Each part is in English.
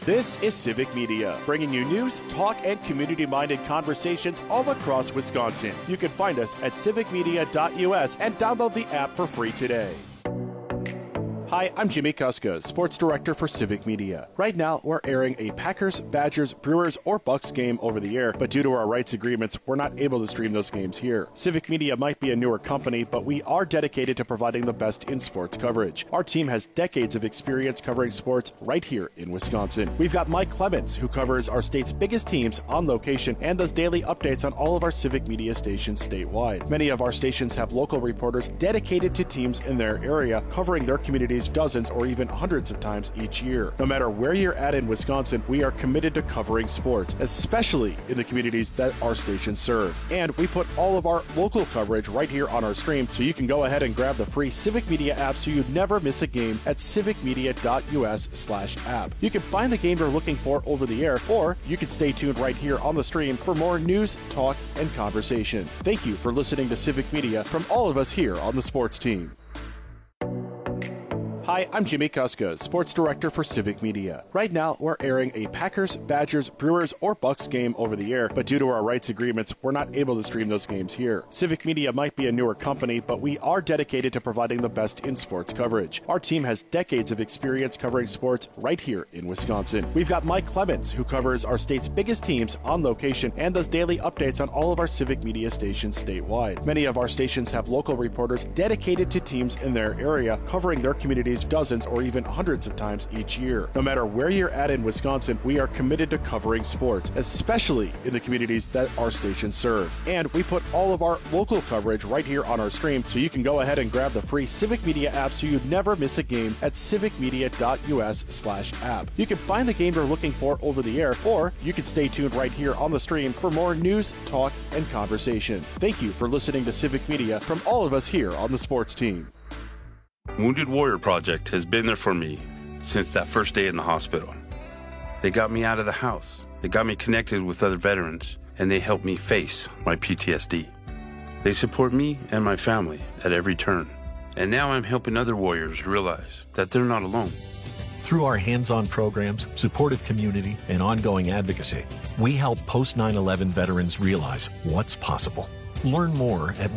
This is Civic Media, bringing you news, talk, and community-minded conversations all across Wisconsin. You can find us at civicmedia.us and download the app for free today. Hi, I'm Jimmy Kuska, Sports Director for Civic Media. Right now, we're airing a Packers, Badgers, Brewers, or Bucks game over the air, but due to our rights agreements, we're not able to stream those games here. Civic Media might be a newer company, but we are dedicated to providing the best in sports coverage. Our team has decades of experience covering sports right here in Wisconsin. We've got Mike Clemens, who covers our state's biggest teams on location and does daily updates on all of our Civic Media stations statewide. Many of our stations have local reporters dedicated to teams in their area, covering their communities dozens or even hundreds of times each year. No matter where you're at in Wisconsin, we are committed to covering sports, especially in the communities that our stations serve. And we put all of our local coverage right here on our stream, so you can go ahead and grab the free Civic Media app so you never miss a game at civicmedia.us/app. You can find the game you're looking for over the air, or you can stay tuned right here on the stream for more news, talk, and conversation. Thank you for listening to Civic Media from all of us here on the sports team. Hi, I'm Jimmy Kuska, Sports Director for Civic Media. Right now, we're airing a Packers, Badgers, Brewers, or Bucks game over the air, but due to our rights agreements, we're not able to stream those games here. Civic Media might be a newer company, but we are dedicated to providing the best in sports coverage. Our team has decades of experience covering sports right here in Wisconsin. We've got Mike Clemens, who covers our state's biggest teams on location and does daily updates on all of our Civic Media stations statewide. Many of our stations have local reporters dedicated to teams in their area, covering their communities dozens or even hundreds of times each year. No matter where you're at in Wisconsin, we are committed to covering sports, especially in the communities that our stations serve. And we put all of our local coverage right here on our stream, so you can go ahead and grab the free Civic Media app so you never miss a game at civicmedia.us/app. You can find the game you're looking for over the air, or you can stay tuned right here on the stream for more news, talk, and conversation. Thank you for listening to Civic Media from all of us here on the sports team. Wounded Warrior Project has been there for me since that first day in the hospital. They got me out of the house. They got me connected with other veterans, and they helped me face my PTSD. They support me and my family at every turn. And now I'm helping other warriors realize that they're not alone. Through our hands-on programs, supportive community, and ongoing advocacy, we help post-9/11 veterans realize what's possible. Learn more at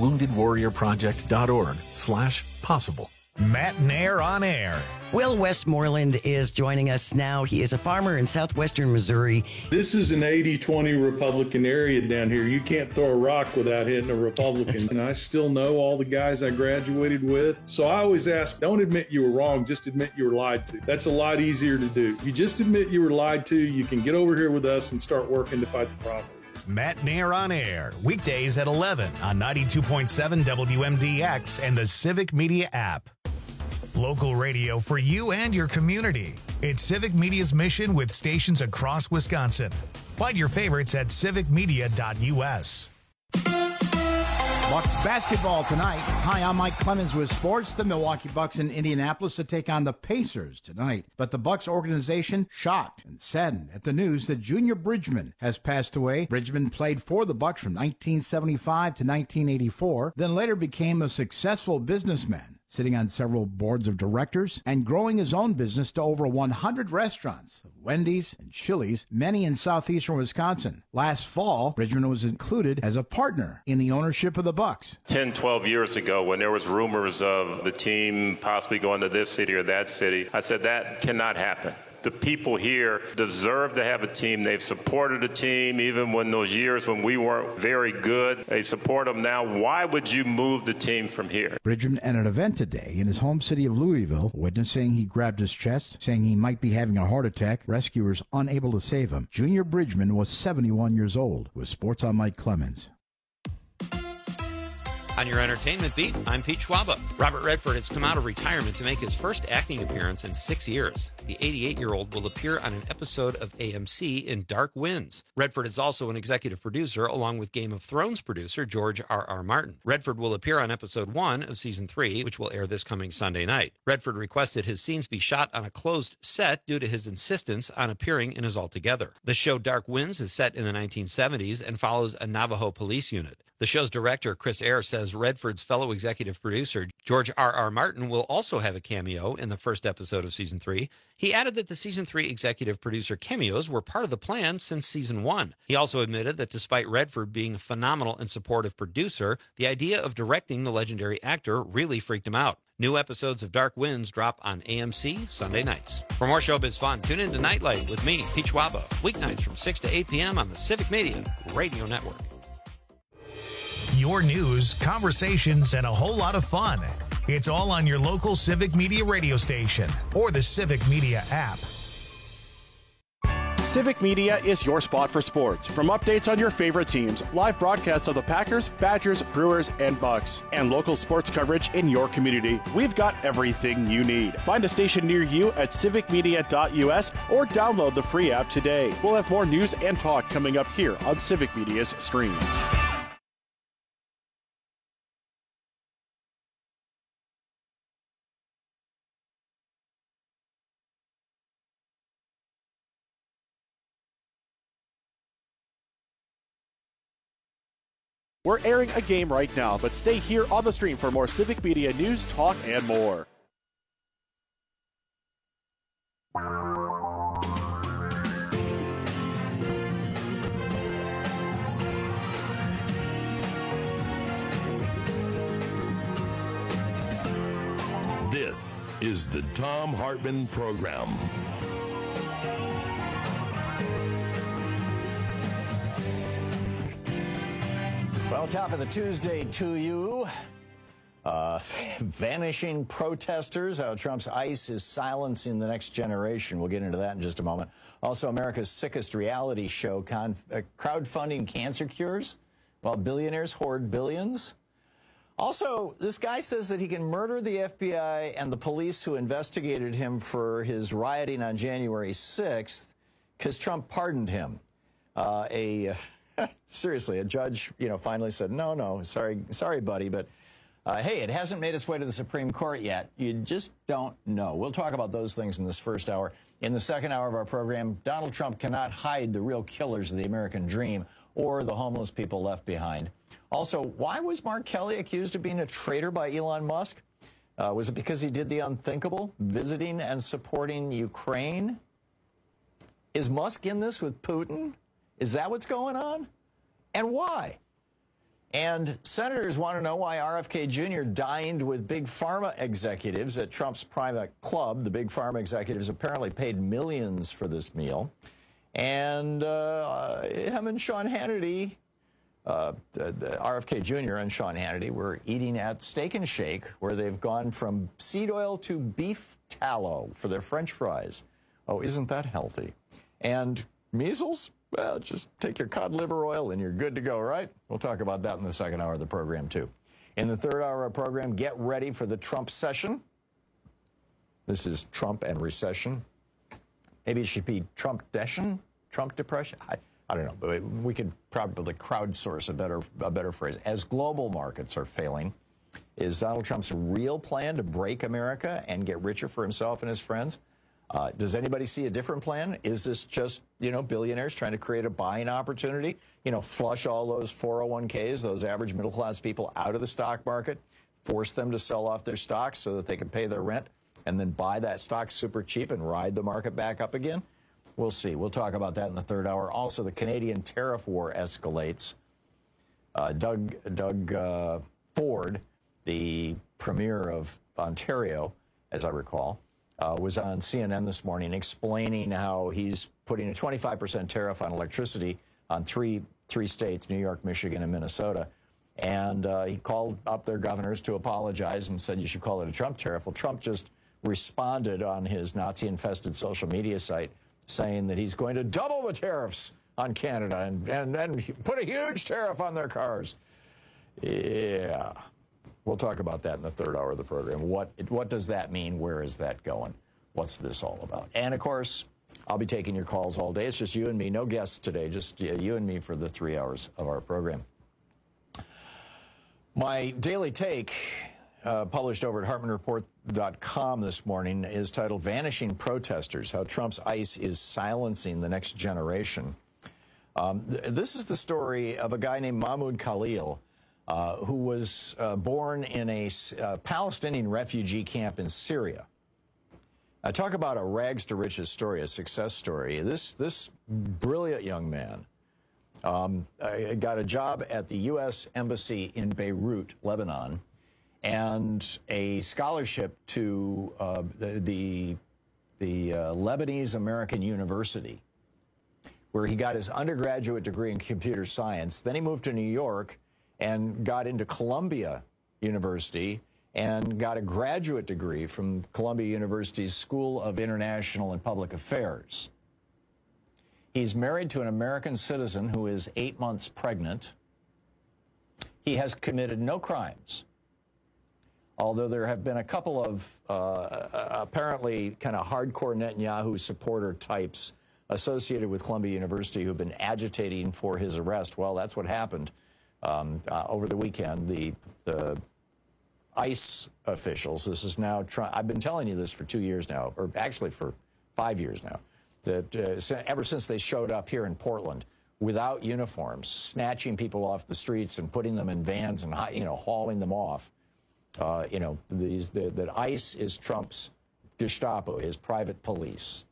woundedwarriorproject.org/possible. Matt Nair on air. Will Westmoreland is joining us now. He is a farmer in southwestern Missouri. This is an 80-20 Republican area down here. You can't throw a rock without hitting a Republican. And I still know all the guys I graduated with. So I always ask, don't admit you were wrong, just admit you were lied to. That's a lot easier to do. If you just admit you were lied to, you can get over here with us and start working to fight the problem. Matt Nair on air, weekdays at 11 on 92.7 WMDX and the Civic Media app. Local radio for you and your community. It's Civic Media's mission with stations across Wisconsin. Find your favorites at civicmedia.us. Bucks basketball tonight. Hi, I'm Mike Clemens with sports. The Milwaukee Bucks in Indianapolis to take on the Pacers tonight. But the Bucks organization shocked and saddened at the news that Junior Bridgman has passed away. Bridgman played for the Bucks from 1975 to 1984, then later became a successful businessman, sitting on several boards of directors and growing his own business to over 100 restaurants, Wendy's and Chili's, many in southeastern Wisconsin. Last fall, Bridgman was included as a partner in the ownership of the Bucks. 10, 12 years ago, when there was rumors of the team possibly going to this city or that city, I said that cannot happen. The people here deserve to have a team. They've supported a team even when those years when we weren't very good. They support them now. Why would you move the team from here? Bridgman at an event today in his home city of Louisville, a witness saying he grabbed his chest, saying he might be having a heart attack. Rescuers unable to save him. Junior Bridgman was 71 years old. With Sports, I'm Mike Clemens. On your entertainment beat, I'm Pete Schwaba. Robert Redford has come out of retirement to make his first acting appearance in 6 years. The 88-year-old will appear on an episode of AMC in Dark Winds. Redford is also an executive producer, along with Game of Thrones producer George R.R. Martin. Redford will appear on episode 1 of season 3, which will air this coming Sunday night. Redford requested his scenes be shot on a closed set due to his insistence on appearing in his Altogether. The show Dark Winds is set in the 1970s and follows a Navajo police unit. The show's director, Chris Eyre, says says Redford's fellow executive producer, George R.R. Martin, will also have a cameo in the first episode of Season 3. He added that the Season 3 executive producer cameos were part of the plan since Season 1. He also admitted that despite Redford being a phenomenal and supportive producer, the idea of directing the legendary actor really freaked him out. New episodes of Dark Winds drop on AMC Sunday nights. For more showbiz fun, tune in to Nightlight with me, Pete Schwaba, weeknights from 6 to 8 p.m. on the Civic Media Radio Network. Your news, conversations, and a whole lot of fun. It's all on your local Civic Media radio station or the Civic Media app. Civic Media is your spot for sports. From updates on your favorite teams, live broadcasts of the Packers, Badgers, Brewers, and Bucks, and local sports coverage in your community, we've got everything you need. Find a station near you at civicmedia.us or download the free app today. We'll have more news and talk coming up here on Civic Media's stream. We're airing a game right now, but stay here on the stream for more Civic Media news, talk, and more. This is the Thom Hartmann Program. Well, top of the Tuesday to you. Vanishing protesters, how Trump's ICE is silencing the next generation. We'll get into that in just a moment. Also, America's sickest reality show, crowdfunding cancer cures while billionaires hoard billions. Also, this guy says that he can murder the FBI and the police who investigated him for his rioting on January 6th because Trump pardoned him. Seriously, a judge, finally said, no, sorry, buddy, but hey, it hasn't made its way to the Supreme Court yet. You just don't know. We'll talk about those things in this first hour. In the second hour of our program, Donald Trump cannot hide the real killers of the American dream or the homeless people left behind. Also, why was Mark Kelly accused of being a traitor by Elon Musk? Was it because he did the unthinkable, visiting and supporting Ukraine? Is Musk in this with Putin? Is that what's going on? And why? And senators want to know why RFK Jr. dined with big pharma executives at Trump's private club. The big pharma executives apparently paid millions for this meal. And him and Sean Hannity, RFK Jr. and Sean Hannity were eating at Steak and Shake, where they've gone from seed oil to beef tallow for their French fries. Oh, isn't that healthy? And measles? Well, just take your cod liver oil and you're good to go, right? We'll talk about that in the second hour of the program, too. In the third hour of the program, get ready for the Trump session. This is Trump and recession. Maybe it should be Trump-dession? Trump depression? I don't know, but we could probably crowdsource a better phrase. As global markets are failing, is Donald Trump's real plan to break America and get richer for himself and his friends? Does anybody see a different plan? Is this just, billionaires trying to create a buying opportunity? Flush all those 401ks, those average middle-class people out of the stock market, force them to sell off their stocks so that they can pay their rent, and then buy that stock super cheap and ride the market back up again? We'll see. We'll talk about that in the third hour. Also, the Canadian tariff war escalates. Doug Ford, the premier of Ontario, as I recall, was on CNN this morning explaining how he's putting a 25% tariff on electricity on three states, New York, Michigan, and Minnesota. And he called up their governors to apologize and said you should call it a Trump tariff. Well, Trump just responded on his Nazi-infested social media site saying that he's going to double the tariffs on Canada and put a huge tariff on their cars. Yeah. We'll talk about that in the third hour of the program. What does that mean? Where is that going? What's this all about? And, of course, I'll be taking your calls all day. It's just you and me. No guests today, just you and me for the 3 hours of our program. My daily take, published over at HartmannReport.com this morning, is titled Vanishing Protesters, How Trump's ICE is Silencing the Next Generation. This is the story of a guy named Mahmoud Khalil. who was born in a Palestinian refugee camp in Syria. Talk about a rags to riches story, a success story. This brilliant young man got a job at the U.S. Embassy in Beirut, Lebanon, and a scholarship to the Lebanese American University, where he got his undergraduate degree in computer science. Then he moved to New York and got into Columbia University and got a graduate degree from Columbia University's School of International and Public Affairs. He's married to an American citizen who is 8 months pregnant. He has committed no crimes, although there have been a couple of apparently kind of hardcore Netanyahu supporter types associated with Columbia University who've been agitating for his arrest. Well, that's what happened over the weekend. The ICE officials, this is now, I've been telling you this for 2 years now, or actually for 5 years now, that ever since they showed up here in Portland without uniforms, snatching people off the streets and putting them in vans and, hauling them off, that ICE is Trump's Gestapo, his private police.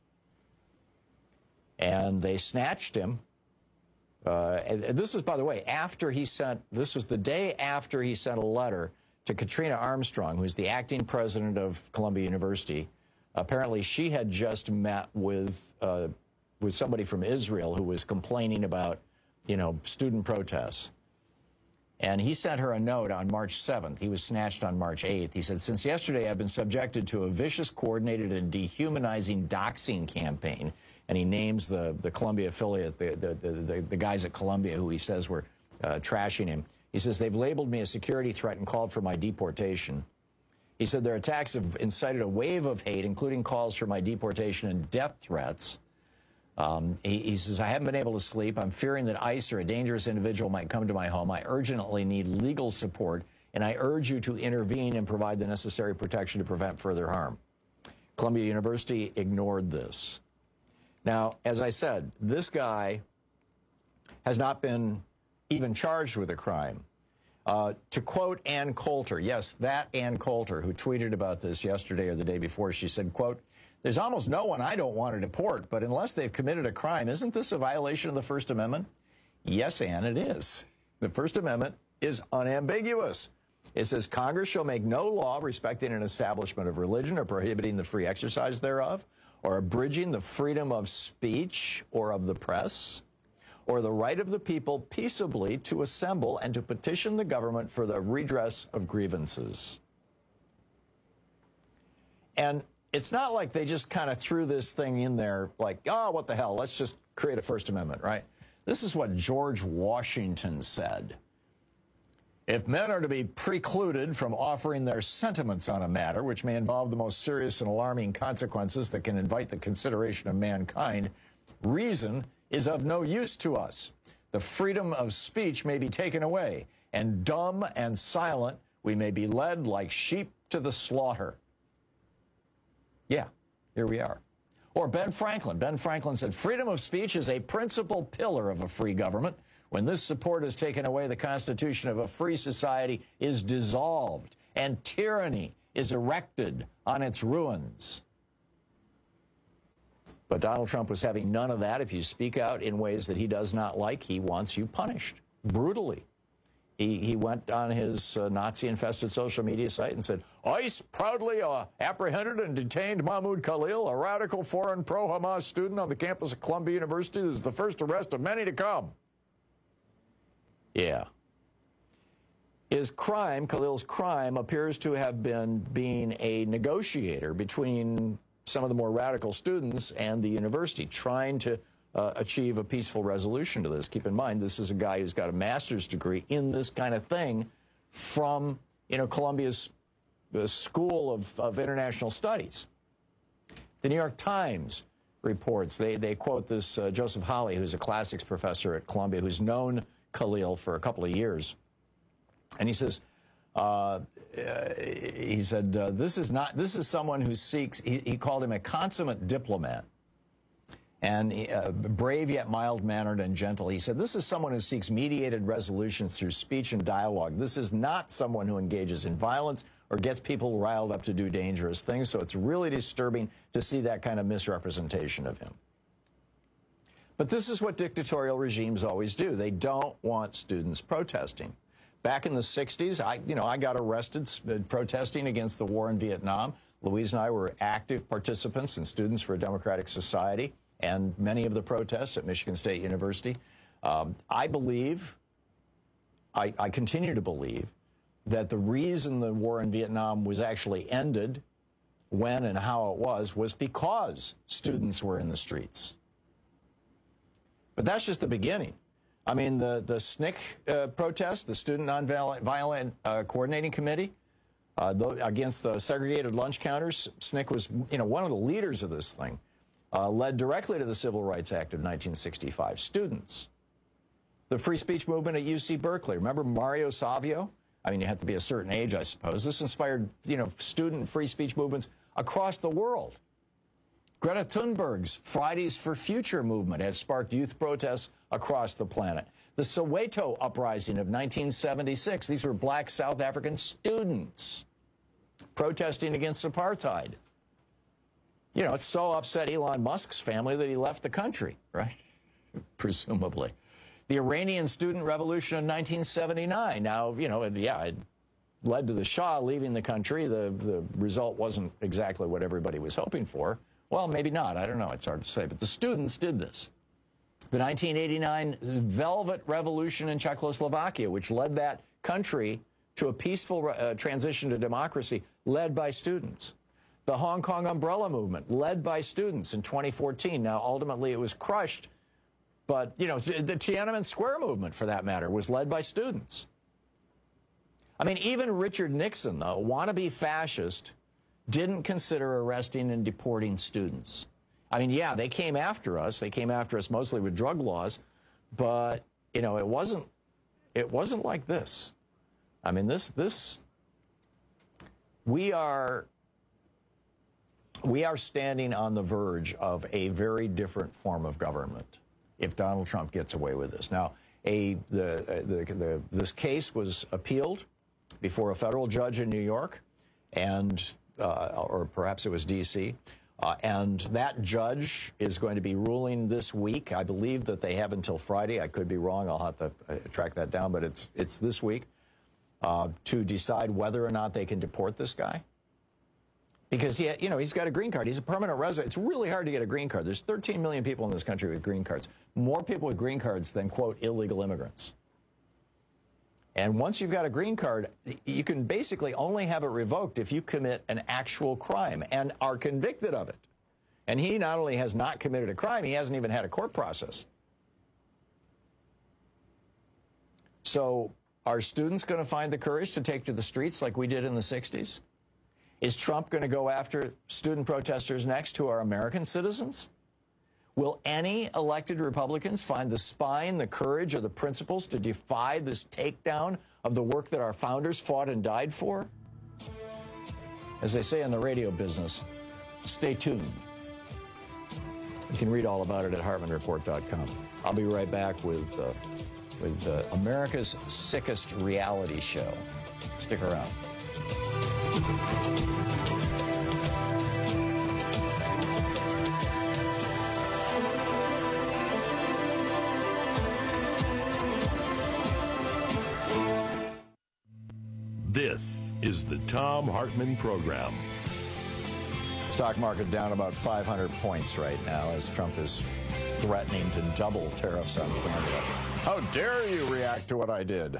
And they snatched him. And this was, by the way, this was the day after he sent a letter to Katrina Armstrong, who's the acting president of Columbia University. Apparently, she had just met with somebody from Israel who was complaining about, student protests. And he sent her a note on March 7th. He was snatched on March 8th. He said, "Since yesterday, I've been subjected to a vicious, coordinated, and dehumanizing doxing campaign." And he names the Columbia affiliate, the guys at Columbia who he says were trashing him. He says, "They've labeled me a security threat and called for my deportation." He said their attacks have incited a wave of hate, including calls for my deportation and death threats. He says, "I haven't been able to sleep. I'm fearing that ICE or a dangerous individual might come to my home. I urgently need legal support, and I urge you to intervene and provide the necessary protection to prevent further harm." Columbia University ignored this. Now, as I said, this guy has not been even charged with a crime. To quote Ann Coulter, yes, that Ann Coulter, who tweeted about this yesterday or the day before, she said, quote, "There's almost no one I don't want to deport, but unless they've committed a crime, isn't this a violation of the First Amendment?" Yes, Ann, it is. The First Amendment is unambiguous. It says Congress shall make no law respecting an establishment of religion or prohibiting the free exercise thereof, or abridging the freedom of speech or of the press, or the right of the people peaceably to assemble and to petition the government for the redress of grievances. And it's not like they just kind of threw this thing in there like, oh, what the hell, let's just create a First Amendment, right? This is what George Washington said. "If men are to be precluded from offering their sentiments on a matter which may involve the most serious and alarming consequences that can invite the consideration of mankind, reason is of no use to us. The freedom of speech may be taken away, and dumb and silent we may be led like sheep to the slaughter." Yeah, here we are. Or Ben Franklin. Ben Franklin said, "Freedom of speech is a principal pillar of a free government. When this support is taken away, the constitution of a free society is dissolved, and tyranny is erected on its ruins." But Donald Trump was having none of that. If you speak out in ways that he does not like, he wants you punished brutally. He went on his Nazi-infested social media site and said, "ICE proudly apprehended and detained Mahmoud Khalil, a radical foreign pro-Hamas student on the campus of Columbia University. This is the first arrest of many to come." Yeah. His crime, Khalil's crime, appears to have been being a negotiator between some of the more radical students and the university, trying to achieve a peaceful resolution to this. Keep in mind, this is a guy who's got a master's degree in this kind of thing from, Columbia's School of International Studies. The New York Times reports, they quote this Joseph Hawley, who's a classics professor at Columbia, who's known Khalil for a couple of years. And he says, this is someone who seeks, he called him a consummate diplomat. And brave yet mild-mannered and gentle. He said, this is someone who seeks mediated resolutions through speech and dialogue. This is not someone who engages in violence or gets people riled up to do dangerous things. So it's really disturbing to see that kind of misrepresentation of him. But this is what dictatorial regimes always do. They don't want students protesting. Back in the 60s, I got arrested protesting against the war in Vietnam. Louise and I were active participants in Students for a Democratic Society and many of the protests at Michigan State University. I continue to believe that the reason the war in Vietnam was actually ended, when and how it was because students were in the streets. But that's just the beginning. I mean, the SNCC protest, the Student Nonviolent Coordinating Committee, against the segregated lunch counters, SNCC was, one of the leaders of this thing. Led directly to the Civil Rights Act of 1965. Students. The free speech movement at UC Berkeley. Remember Mario Savio? I mean, you have to be a certain age, I suppose. This inspired, student free speech movements across the world. Greta Thunberg's Fridays for Future movement has sparked youth protests across the planet. The Soweto uprising of 1976. These were black South African students protesting against apartheid. It so upset Elon Musk's family that he left the country, right? Presumably. The Iranian student revolution of 1979. Now, it led to the Shah leaving the country. The result wasn't exactly what everybody was hoping for. Well, maybe not. I don't know. It's hard to say. But the students did this. The 1989 Velvet Revolution in Czechoslovakia, which led that country to a peaceful transition to democracy, led by students. The Hong Kong Umbrella Movement, led by students in 2014. Now, ultimately, it was crushed. But, the Tiananmen Square movement, for that matter, was led by students. I mean, even Richard Nixon, a wannabe fascist, didn't consider arresting and deporting students. I mean, yeah, they came after us. They came after us mostly with drug laws. But, it wasn't like this. I mean, we are standing on the verge of a very different form of government if Donald Trump gets away with this. Now, this case was appealed before a federal judge in New York, or perhaps it was D.C., and that judge is going to be ruling this week. I believe that they have until Friday. I could be wrong. I'll have to track that down, but it's this week to decide whether or not they can deport this guy. Because, he's got a green card. He's a permanent resident. It's really hard to get a green card. There's 13 million people in this country with green cards. More people with green cards than, quote, illegal immigrants. And once you've got a green card, you can basically only have it revoked if you commit an actual crime and are convicted of it. And he not only has not committed a crime, he hasn't even had a court process. So are students going to find the courage to take to the streets like we did in the 60s? Is Trump going to go after student protesters next who are American citizens? Will any elected Republicans find the spine, the courage, or the principles to defy this takedown of the work that our founders fought and died for? As they say in the radio business, stay tuned. You can read all about it at HartmanReport.com. I'll be right back with America's Sickest Reality Show. Stick around. This is the Thom Hartmann Program. Stock market down about 500 points right now as Trump is threatening to double tariffs on Canada. How dare you react to what I did?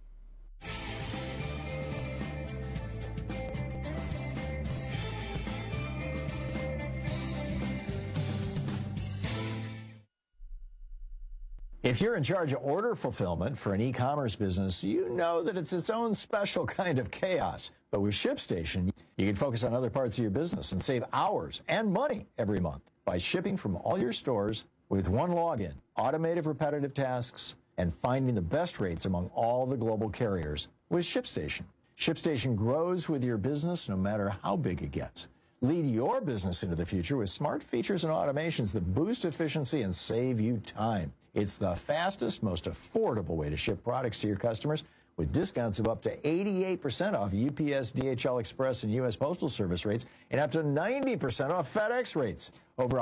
If you're in charge of order fulfillment for an e-commerce business, you know that it's its own special kind of chaos. But with ShipStation, you can focus on other parts of your business and save hours and money every month by shipping from all your stores with one login, automated repetitive tasks, and finding the best rates among all the global carriers with ShipStation. ShipStation grows with your business no matter how big it gets. Lead your business into the future with smart features and automations that boost efficiency and save you time. It's the fastest, most affordable way to ship products to your customers with discounts of up to 88% off UPS, DHL Express, and U.S. Postal Service rates and up to 90% off FedEx rates. Over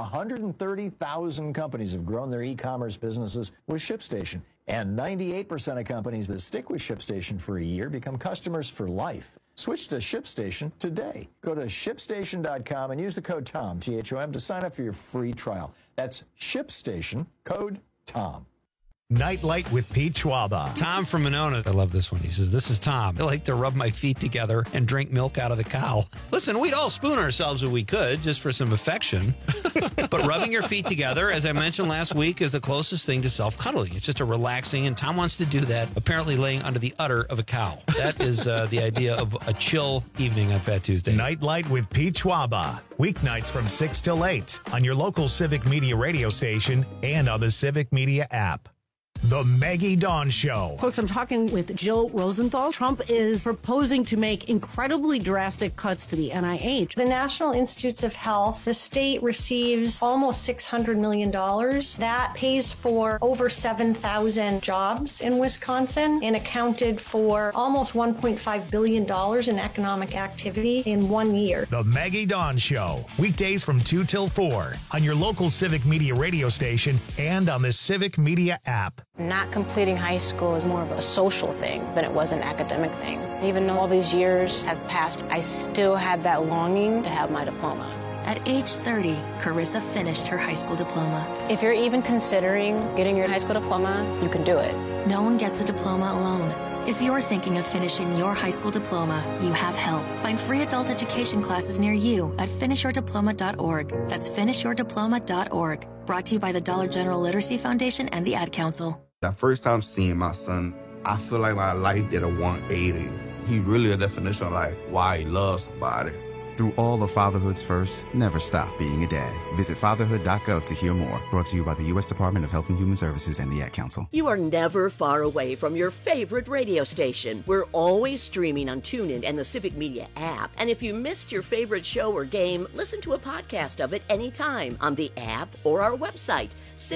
130,000 companies have grown their e-commerce businesses with ShipStation, and 98% of companies that stick with ShipStation for a year become customers for life. Switch to ShipStation today. Go to ShipStation.com and use the code TOM, T-H-O-M, to sign up for your free trial. That's ShipStation, code TOM. Nightlight with Pete Schwaba. Tom from Monona. I love this one. He says, this is Tom. I like to rub my feet together and drink milk out of the cow. Listen, we'd all spoon ourselves if we could, just for some affection. But rubbing your feet together, as I mentioned last week, is the closest thing to self-cuddling. It's just a relaxing, and Tom wants to do that, apparently laying under the udder of a cow. That is the idea of a chill evening on Fat Tuesday. Nightlight with Pete Schwaba. Weeknights from 6 till 8 on your local Civic Media radio station and on the Civic Media app. The Maggie Dawn Show. Folks, I'm talking with Jill Rosenthal. Trump is proposing to make incredibly drastic cuts to the NIH. The National Institutes of Health, the state receives almost $600 million. That pays for over 7,000 jobs in Wisconsin and accounted for almost $1.5 billion in economic activity in 1 year. The Maggie Dawn Show. Weekdays from 2 till 4 on your local Civic Media radio station and on the Civic Media app. Not completing high school is more of a social thing than it was an academic thing. Even though all these years have passed, I still had that longing to have my diploma. At age 30, Carissa finished her high school diploma. If you're even considering getting your high school diploma, you can do it. No one gets a diploma alone. If you're thinking of finishing your high school diploma, you have help. Find free adult education classes near you at finishyourdiploma.org. That's finishyourdiploma.org. Brought to you by the Dollar General Literacy Foundation and the Ad Council. The first time seeing my son, I feel like my life did a 180. He really a definition of like why he loves somebody. Through all the fatherhoods first, never stop being a dad. Visit fatherhood.gov to hear more. Brought to you by the U.S. Department of Health and Human Services and the Ad Council. You are never far away from your favorite radio station. We're always streaming on TuneIn and the Civic Media app. And if you missed your favorite show or game, listen to a podcast of it anytime on the app or our website,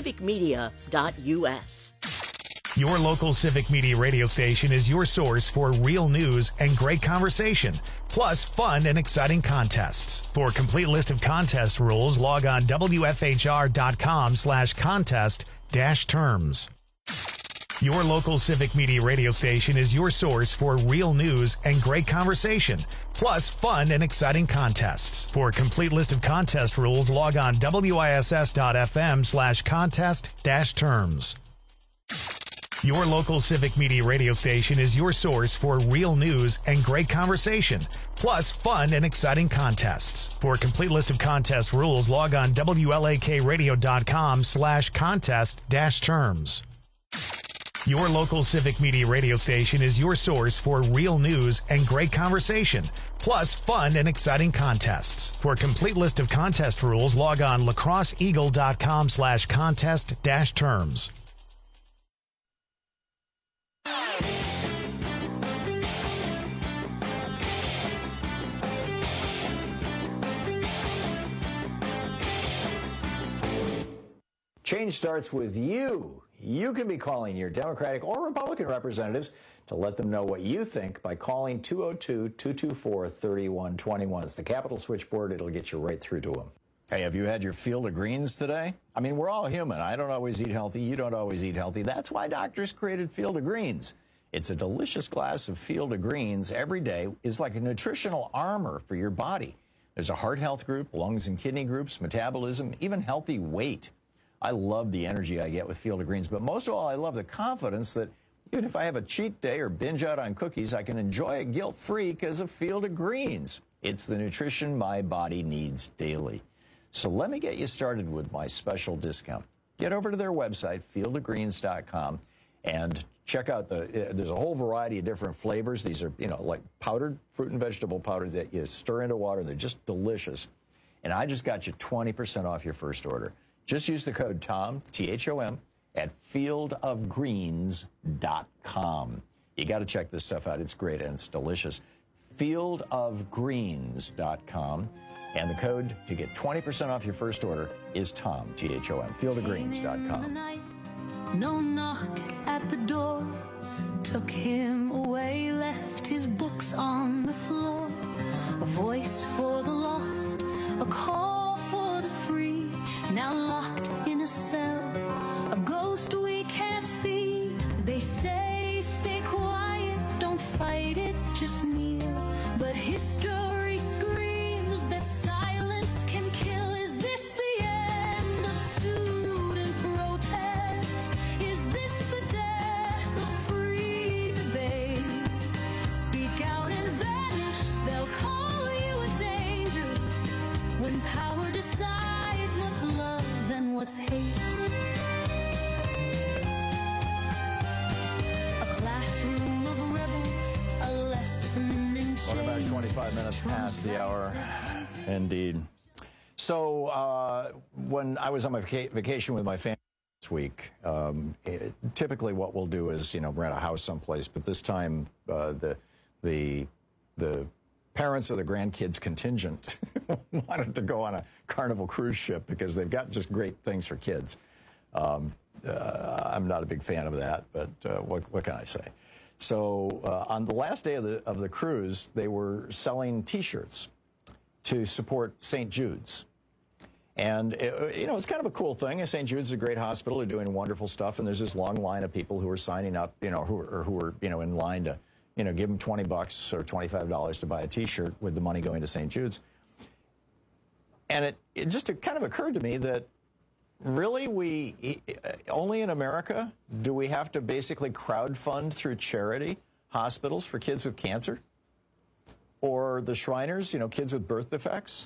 civicmedia.us. Your local Civic Media radio station is your source for real news and great conversation, plus fun and exciting contests. For a complete list of contest rules, log on wfhr.com/contest-terms. Your local Civic Media radio station is your source for real news and great conversation, plus fun and exciting contests. For a complete list of contest rules, log on wiss.fm/contest-terms. Your local Civic Media radio station is your source for real news and great conversation, plus fun and exciting contests. For a complete list of contest rules, log on wlakradio.com/contest-terms. Your local Civic Media radio station is your source for real news and great conversation, plus fun and exciting contests. For a complete list of contest rules, log on lacrosseeagle.com/contest-terms. Change starts with you. You can be calling your Democratic or Republican representatives to let them know what you think by calling 202-224-3121. It's the Capitol switchboard. It'll get you right through to them. Hey, have you had your field of greens today? I mean, we're all human. I don't always eat healthy. You don't always eat healthy. That's why doctors created Field of Greens. It's a delicious glass of Field of Greens every day. Is like a nutritional armor for your body. There's a heart health group, lungs and kidney groups, metabolism, even healthy weight. I love the energy I get with Field of Greens, but most of all, I love the confidence that even if I have a cheat day or binge out on cookies, I can enjoy it guilt-free because of Field of Greens. It's the nutrition my body needs daily. So let me get you started with my special discount. Get over to their website, fieldofgreens.com, and check out there's a whole variety of different flavors. These are, like powdered fruit and vegetable powder that you stir into water. They're just delicious. And I just got you 20% off your first order. Just use the code TOM, T-H-O-M, at fieldofgreens.com. You got to check this stuff out. It's great and it's delicious. Fieldofgreens.com. And the code to get 20% off your first order is TOM, T-H-O-M, fieldofgreens.com. No knock at the door, took him away, left his books on the floor. A voice for the lost, a call for the free, now locked in a cell, a ghost we can't see. They say stay quiet, don't fight it, just kneel. But history screams that silence can kill. Is this the end of student protest? Is this the death of free debate? Speak out and vanish, they'll call you a danger. When power decides what's love and what's hate. A classroom of rebels, a lesson in change. What about 25 minutes past the hour? Indeed. So when I was on my vacation with my family this week, typically what we'll do is, rent a house someplace. But this time, the parents of the grandkids contingent wanted to go on a Carnival cruise ship because they've got just great things for kids. I'm not a big fan of that, but what can I say? So on the last day of the cruise, they were selling T-shirts to support St. Jude's. And, it's kind of a cool thing. St. Jude's is a great hospital. They're doing wonderful stuff. And there's this long line of people who are signing up, who are in line to, give them $20 or $25 to buy a T-shirt with the money going to St. Jude's. And it just kind of occurred to me that really only in America do we have to basically crowdfund through charity hospitals for kids with cancer? Or the Shriners, kids with birth defects?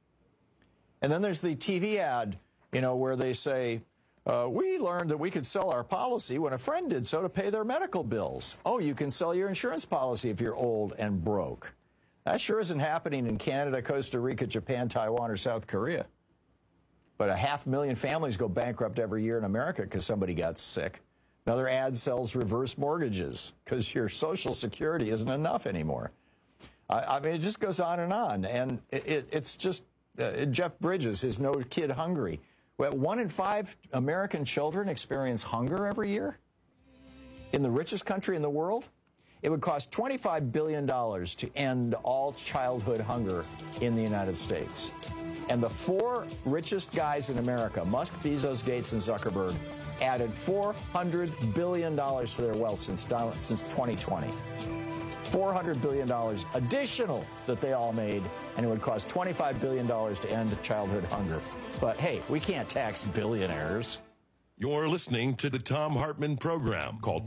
And then there's the TV ad, where they say, we learned that we could sell our policy when a friend did so to pay their medical bills. Oh, you can sell your insurance policy if you're old and broke. That sure isn't happening in Canada, Costa Rica, Japan, Taiwan, or South Korea. But 500,000 families go bankrupt every year in America because somebody got sick. Another ad sells reverse mortgages because your Social Security isn't enough anymore. I mean, it just goes on. And it's just Jeff Bridges, his No Kid Hungry. Well, 1 in 5 American children experience hunger every year in the richest country in the world. It would cost $25 billion to end all childhood hunger in the United States. And the 4 richest guys in America, Musk, Bezos, Gates, and Zuckerberg, added $400 billion to their wealth since 2020. $400 billion additional that they all made, and it would cost $25 billion to end childhood hunger. But hey, we can't tax billionaires. You're listening to the Thom Hartmann Program. Call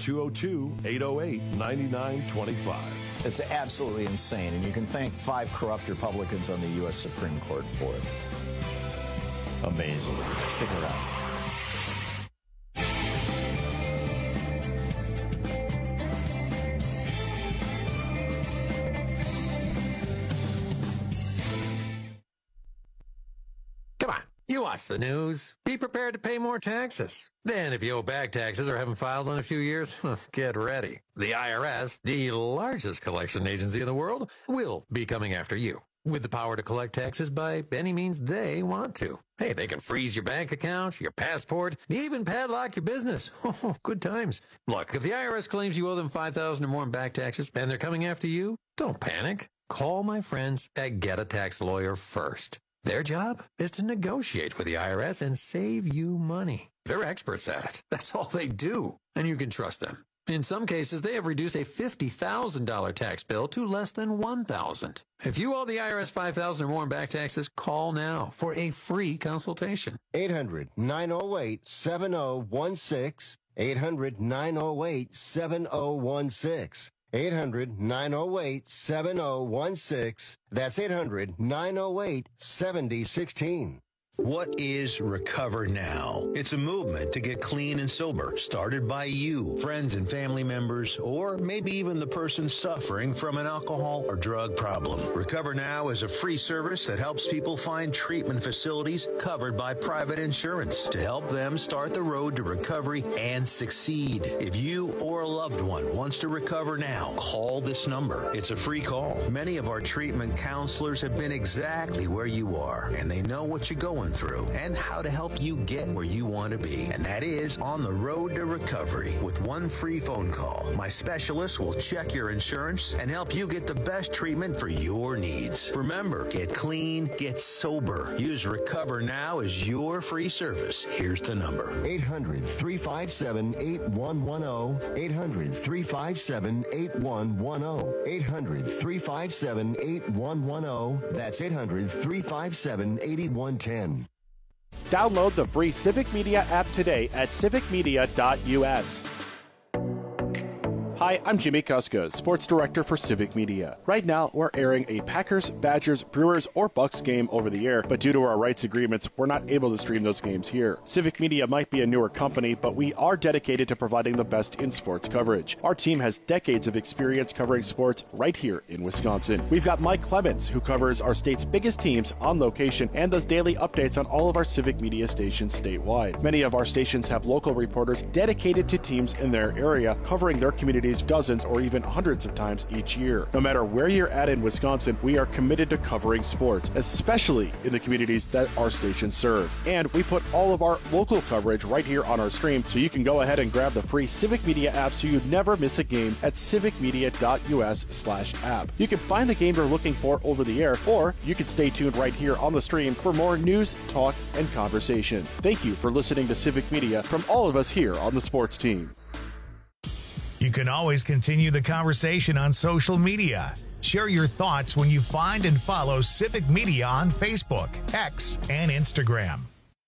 202-808-9925. It's absolutely insane, and you can thank 5 corrupt Republicans on the U.S. Supreme Court for it. Amazing. Stick around. Come on, you watch the news. Be prepared to pay more taxes. Then if you owe back taxes or haven't filed in a few years, get ready. The IRS, the largest collection agency in the world, will be coming after you with the power to collect taxes by any means they want to. Hey, they can freeze your bank account, your passport, even padlock your business. Good times. Look, if the IRS claims you owe them $5,000 or more in back taxes and they're coming after you, don't panic. Call my friends at Get a Tax Lawyer first. Their job is to negotiate with the IRS and save you money. They're experts at it. That's all they do. And you can trust them. In some cases, they have reduced a $50,000 tax bill to less than $1,000. If you owe the IRS $5,000 or more in back taxes, call now for a free consultation. 800-908-7016. 800-908-7016. 800-908-7016. That's 800-908-7016. What is Recover Now? It's a movement to get clean and sober, started by you, friends and family members, or maybe even the person suffering from an alcohol or drug problem. Recover Now is a free service that helps people find treatment facilities covered by private insurance to help them start the road to recovery and succeed. If you or a loved one wants to recover now, call this number. It's a free call. Many of our treatment counselors have been exactly where you are, and they know what you're going through and how to help you get where you want to be. And that is on the road to recovery with one free phone call. My specialist will check your insurance and help you get the best treatment for your needs. Remember, get clean, get sober. Use Recover Now as your free service. Here's the number. 800-357-8110. 800-357-8110. 800-357-8110. That's 800-357-8110. Download the free Civic Media app today at civicmedia.us. Hi, I'm Jimmy Kuska, Sports Director for Civic Media. Right now, we're airing a Packers, Badgers, Brewers, or Bucks game over the air, but due to our rights agreements, we're not able to stream those games here. Civic Media might be a newer company, but we are dedicated to providing the best in sports coverage. Our team has decades of experience covering sports right here in Wisconsin. We've got Mike Clemens, who covers our state's biggest teams on location and does daily updates on all of our Civic Media stations statewide. Many of our stations have local reporters dedicated to teams in their area, covering their communities dozens or even hundreds of times each year. No matter where you're at in Wisconsin, we are committed to covering sports, especially in the communities that our stations serve. And we put all of our local coverage right here on our stream, so you can go ahead and grab the free Civic Media app so you never miss a game at civicmedia.us/app. You can find the game you're looking for over the air, or you can stay tuned right here on the stream for more news, talk, and conversation. Thank you for listening to Civic Media from all of us here on the sports team. You can always continue the conversation on social media. Share your thoughts when you find and follow Civic Media on Facebook, X, and Instagram.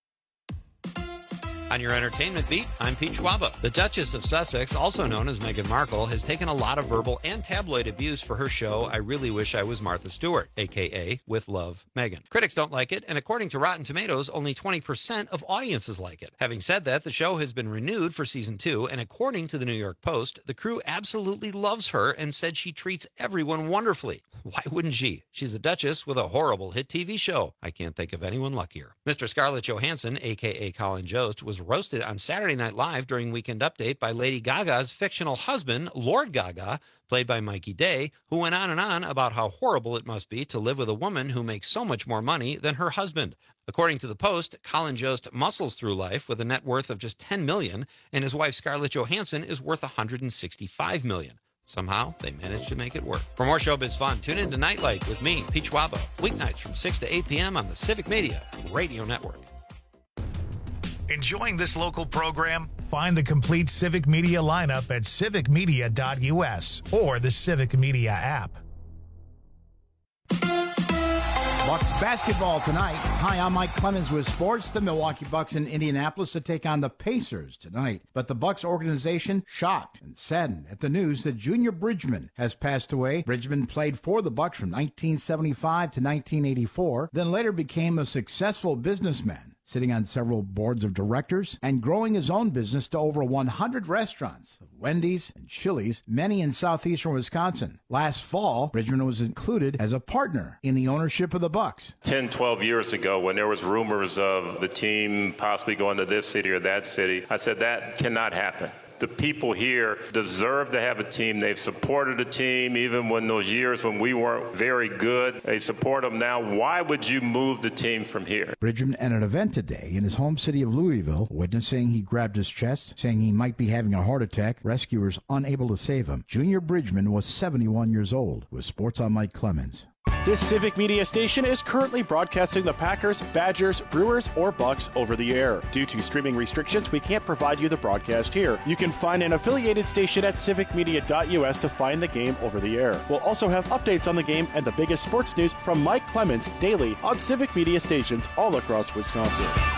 On your entertainment beat, I'm Pete Schwaba. The Duchess of Sussex, also known as Meghan Markle, has taken a lot of verbal and tabloid abuse for her show I Really Wish I Was Martha Stewart, a.k.a. With Love, Meghan. Critics don't like it, and according to Rotten Tomatoes, only 20% of audiences like it. Having said that, the show has been renewed for season 2, and according to the New York Post, the crew absolutely loves her and said she treats everyone wonderfully. Why wouldn't she? She's a Duchess with a horrible hit TV show. I can't think of anyone luckier. Mr. Scarlett Johansson, a.k.a. Colin Jost, was roasted on Saturday Night Live during Weekend Update by Lady Gaga's fictional husband, Lord Gaga, played by Mikey Day, who went on and on about how horrible it must be to live with a woman who makes so much more money than her husband. According to the Post, Colin Jost muscles through life with a net worth of just $10 million, and his wife Scarlett Johansson is worth $165 million. Somehow, they managed to make it work. For more showbiz fun, tune in to Nightlight with me, Pete Schwaba, weeknights from 6 to 8 p.m. on the Civic Media Radio Network. Enjoying this local program? Find the complete Civic Media lineup at civicmedia.us or the Civic Media app. Bucks basketball tonight. Hi, I'm Mike Clemens with sports. The Milwaukee Bucks in Indianapolis to take on the Pacers tonight. But the Bucks organization shocked and saddened at the news that Junior Bridgman has passed away. Bridgman played for the Bucks from 1975 to 1984, then later became a successful businessman, sitting on several boards of directors and growing his own business to over 100 restaurants, Wendy's and Chili's, many in southeastern Wisconsin. Last fall, Bridgman was included as a partner in the ownership of the Bucks. 10, 12 years ago, when there was rumors of the team possibly going to this city or that city, I said that cannot happen. The people here deserve to have a team. They've supported a team even when those years when we weren't very good. They support them now. Why would you move the team from here? Bridgman at an event today in his home city of Louisville, witness saying he grabbed his chest, saying he might be having a heart attack. Rescuers unable to save him. Junior Bridgman was 71 years old. With Sports on Mike Clemens. This Civic Media station is currently broadcasting the Packers, Badgers, Brewers, or Bucks over the air. Due to streaming restrictions, we can't provide you the broadcast here. You can find an affiliated station at civicmedia.us to find the game over the air. We'll also have updates on the game and the biggest sports news from Mike Clemens daily on Civic Media stations all across Wisconsin.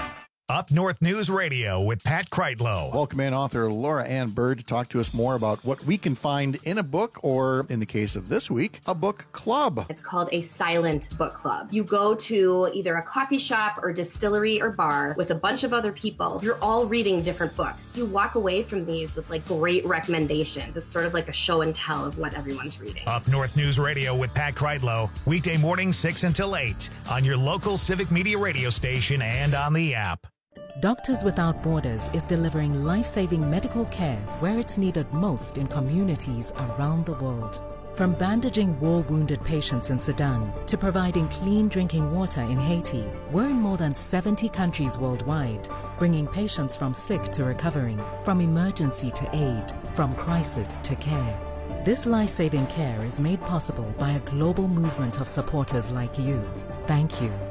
Up North News Radio with Pat Kreitlow. Welcome in author Laura Ann Bird to talk to us more about what we can find in a book, or in the case of this week, a book club. It's called a silent book club. You go to either a coffee shop or distillery or bar with a bunch of other people. You're all reading different books. You walk away from these with like great recommendations. It's sort of like a show and tell of what everyone's reading. Up North News Radio with Pat Kreitlow, weekday mornings 6 until 8 on your local Civic Media radio station and on the app. Doctors Without Borders is delivering life-saving medical care where it's needed most in communities around the world. From bandaging war-wounded patients in Sudan to providing clean drinking water in Haiti, we're in more than 70 countries worldwide, bringing patients from sick to recovering, from emergency to aid, from crisis to care. This life-saving care is made possible by a global movement of supporters like you. Thank you.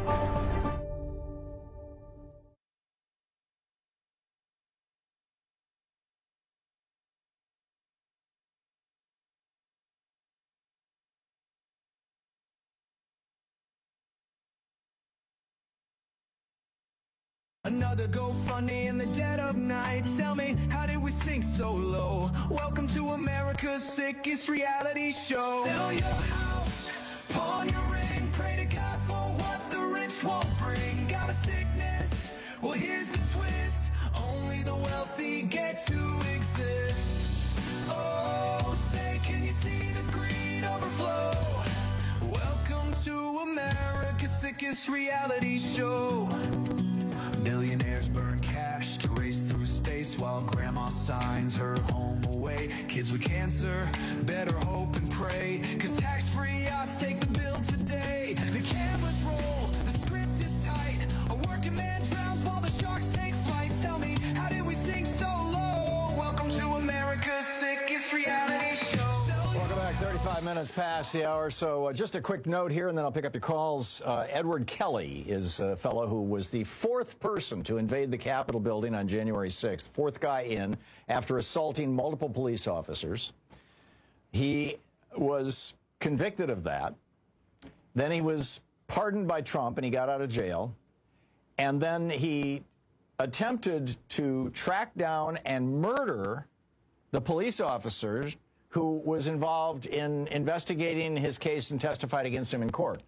Another GoFundMe in the dead of night. Tell me, how did we sink so low? Welcome to America's sickest reality show. Sell your house, pawn your ring, pray to God for what the rich won't bring. Got a sickness? Well, here's the twist. Only the wealthy get to exist. Oh, say, can you see the greed overflow? Welcome to America's sickest reality show. Billionaires burn cash to race through space while grandma signs her home away. Kids with cancer better hope and pray, 'cause tax-free yachts take the bill today. The cameras roll, the script is tight. A working man drowns while the sharks take flight. Tell me, how did we sink so low? Welcome to America's sickest reality show. Welcome back. 35 minutes past the hour. So just a quick note here, and then I'll pick up your calls. Edward Kelly is a fellow who was the fourth person to invade the Capitol building on January 6th. Fourth guy in after assaulting multiple police officers. He was convicted of that. Then he was pardoned by Trump, and he got out of jail. And then he attempted to track down and murder the police officers who was involved in investigating his case and testified against him in court.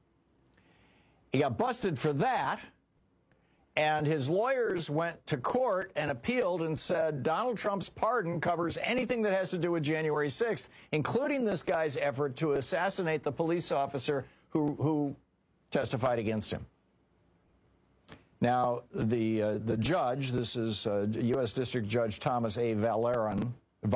He got busted for that, and his lawyers went to court and appealed and said Donald Trump's pardon covers anything that has to do with January 6th, including this guy's effort to assassinate the police officer who testified against him. Now, the judge, this is U.S. District Judge Thomas A. Varlan,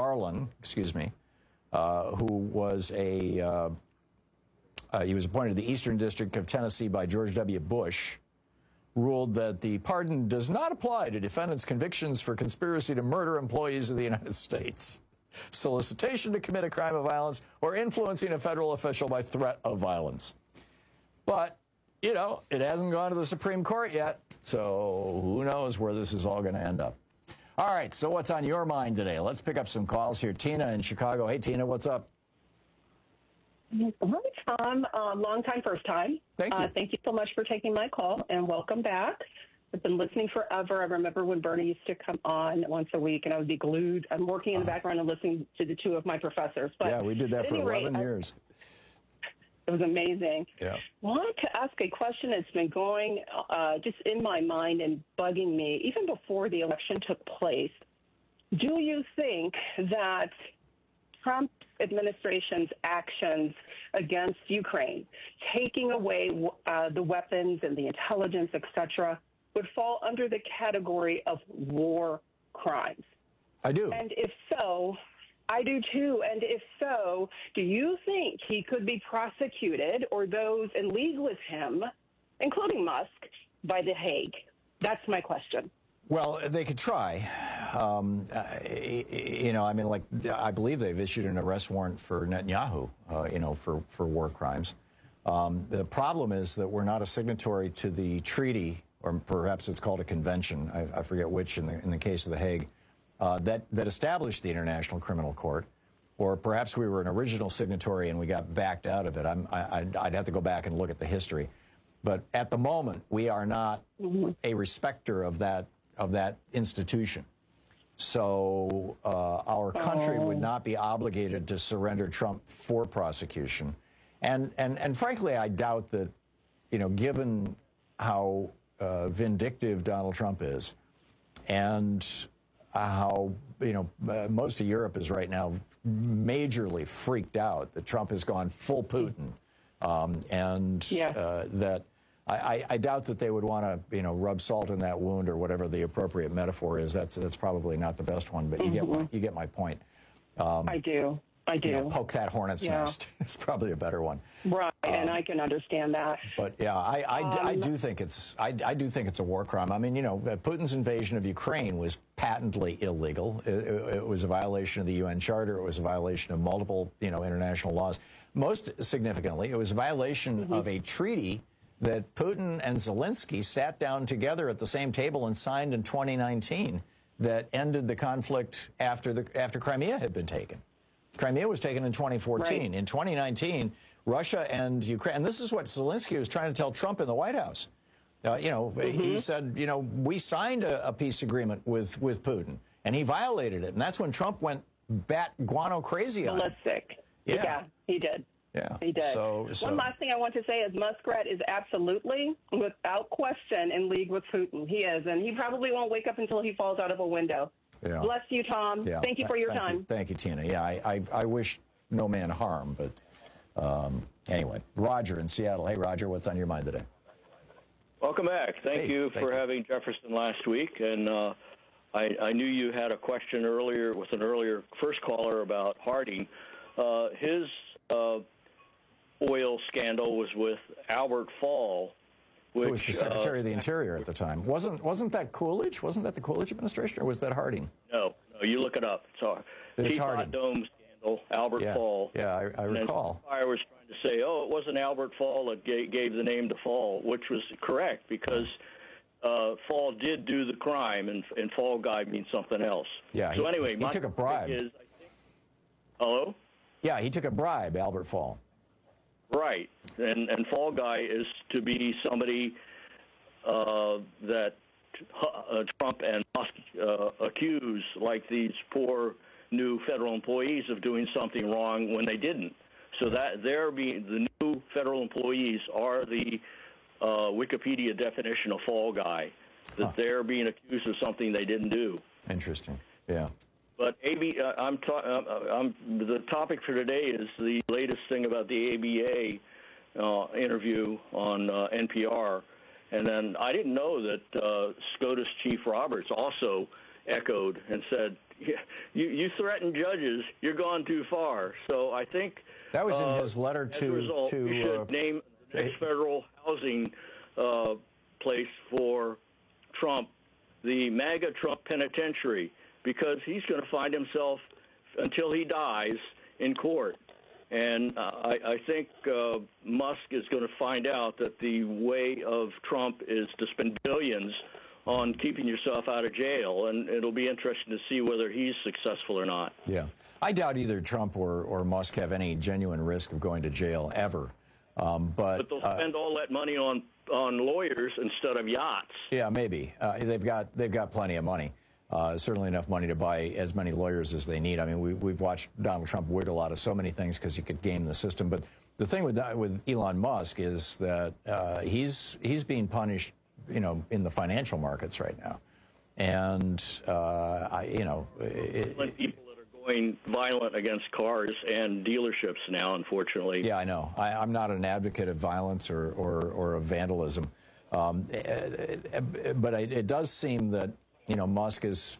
who was he was appointed to the Eastern District of Tennessee by George W. Bush, ruled that the pardon does not apply to defendants' convictions for conspiracy to murder employees of the United States, solicitation to commit a crime of violence, or influencing a federal official by threat of violence. But, you know, it hasn't gone to the Supreme Court yet, so who knows where this is all going to end up. All right, so what's on your mind today? Let's pick up some calls here. Tina in Chicago. Hey, Tina, what's up? Hi, Tom. Long time, first time. Thank you. Thank you so much for taking my call, and welcome back. I've been listening forever. I remember when Bernie used to come on once a week, and I would be glued. I'm working in the background and listening to the two of my professors. But yeah, we did that for 11 years. It was amazing. Yeah. Wanted to ask a question that's been going just in my mind and bugging me even before the election took place. Do you think that Trump administration's actions against Ukraine, taking away the weapons and the intelligence, etc., would fall under the category of war crimes? I do. And if so, I do too. And if so, do you think he could be prosecuted, or those in league with him, including Musk, by The Hague? That's my question. Well, they could try. You know, I mean, like, I believe they've issued an arrest warrant for Netanyahu, you know, for war crimes. The problem is that we're not a signatory to the treaty, or perhaps it's called a convention, I forget which in the case of The Hague, that established the International Criminal Court. Or perhaps we were an original signatory and we got backed out of it. I'd have to go back and look at the history. But at the moment, we are not a respecter of that institution. So our country would not be obligated to surrender Trump for prosecution. And frankly, I doubt that, given how vindictive Donald Trump is and how, most of Europe is right now majorly freaked out that Trump has gone full Putin. That I doubt that they would want to, rub salt in that wound or whatever the appropriate metaphor is. That's probably not the best one, but you get my point. I do. Poke that hornet's nest. It's probably a better one. Right, and I can understand that. But yeah, I do think it's a war crime. I mean, Putin's invasion of Ukraine was patently illegal. It was a violation of the UN Charter. It was a violation of multiple, international laws. Most significantly, it was a violation of a treaty that Putin and Zelensky sat down together at the same table and signed in 2019 that ended the conflict after Crimea had been taken. Crimea was taken in 2014. Right. In 2019, Russia and Ukraine, and this is what Zelensky was trying to tell Trump in the White House. He said, we signed a peace agreement with Putin, and he violated it. And that's when Trump went bat guano crazy on him. Yeah, he did. Yeah, he did. One last thing I want to say is Muskrat is absolutely, without question, in league with Putin. He is, and he probably won't wake up until he falls out of a window. Yeah. Bless you, Tom. Yeah. Thank you for your time. Thank you, Tina. Yeah, I wish no man harm, but anyway. Roger in Seattle. Hey, Roger, what's on your mind today? Welcome back. Thank you for having Jefferson last week, and I knew you had a question earlier with an earlier first caller about Harding. His oil scandal was with Albert Fall, who was the Secretary of the Interior at the time. Wasn't that Coolidge? Wasn't that the Coolidge administration, or was that Harding? No, you look it up. It's Harding. Dome scandal, Albert Fall. Yeah, I recall. I was trying to say, it wasn't Albert Fall that gave the name to Fall, which was correct because Fall did do the crime, and Fall Guy means something else. Yeah. So anyway, he took a bribe. Hello? Yeah, he took a bribe, Albert Fall. Right, and Fall Guy is to be somebody that Trump and Musk accuse, like these poor new federal employees of doing something wrong when they didn't. So that the new federal employees are the Wikipedia definition of Fall Guy, that they're being accused of something they didn't do. Interesting. Yeah. But the topic for today is the latest thing about the ABA interview on NPR. And then I didn't know that SCOTUS Chief Roberts also echoed and said, you threaten judges, you're gone too far. So I think that was in his letter to we should name the next federal housing place for Trump the MAGA Trump Penitentiary, because he's going to find himself, until he dies, in court. And I think Musk is going to find out that the way of Trump is to spend billions on keeping yourself out of jail, and it'll be interesting to see whether he's successful or not. Yeah. I doubt either Trump or Musk have any genuine risk of going to jail ever. But they'll spend all that money on lawyers instead of yachts. Yeah, maybe. They've got plenty of money. Certainly enough money to buy as many lawyers as they need. I mean, we've watched Donald Trump wiggle out of so many things because he could game the system. But the thing with Elon Musk is that he's being punished, in the financial markets right now. And people that are going violent against cars and dealerships now, unfortunately. Yeah, I know. I'm not an advocate of violence or of vandalism, but it does seem that Musk is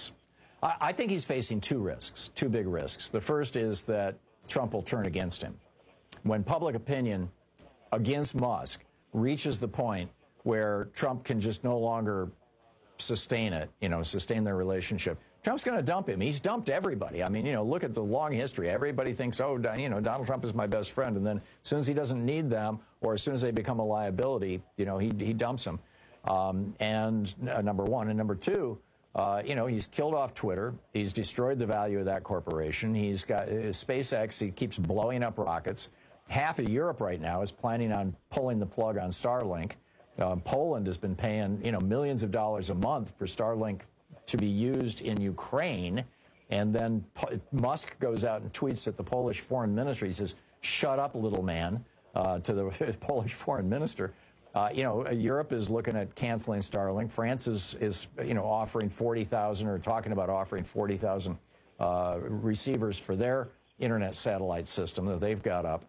I think he's facing two big risks. The first is that Trump will turn against him. When public opinion against Musk reaches the point where Trump can just no longer sustain their relationship, Trump's going to dump him. He's dumped everybody. I mean, look at the long history. Everybody thinks, Donald Trump is my best friend. And then as soon as he doesn't need them, or as soon as they become a liability, he dumps them. And number one. And number two, he's killed off Twitter. He's destroyed the value of that corporation. He's got SpaceX. He keeps blowing up rockets. half of Europe right now is planning on pulling the plug on Starlink. Poland has been paying, millions of dollars a month for Starlink to be used in Ukraine. And then Musk goes out and tweets at the Polish foreign ministry. He says, "Shut up, little man," to the Polish foreign minister. Europe is looking at canceling Starlink. France is offering 40,000 or talking about offering 40,000 receivers for their internet satellite system that they've got up.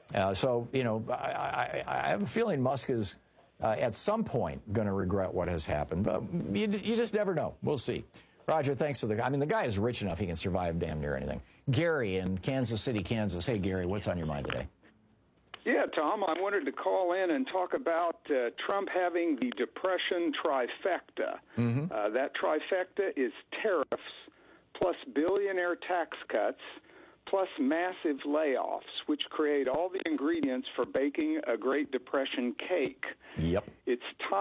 I have a feeling Musk is at some point going to regret what has happened, but you just never know. We'll see. Roger, thanks for the guy is rich enough he can survive damn near anything. Gary in Kansas City, Kansas. Hey, Gary, what's on your mind today? Yeah, Tom, I wanted to call in and talk about Trump having the Depression trifecta. Mm-hmm. That trifecta is tariffs plus billionaire tax cuts plus massive layoffs, which create all the ingredients for baking a Great Depression cake. Yep. It's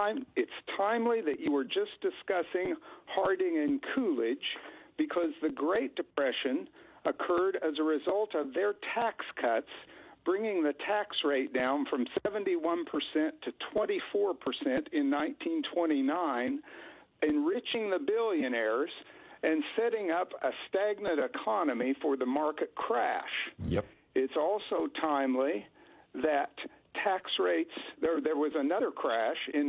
timely that you were just discussing Harding and Coolidge, because the Great Depression occurred as a result of their tax cuts, bringing the tax rate down from 71% to 24% in 1929, enriching the billionaires, and setting up a stagnant economy for the market crash. Yep. It's also timely that tax rates, there was another crash in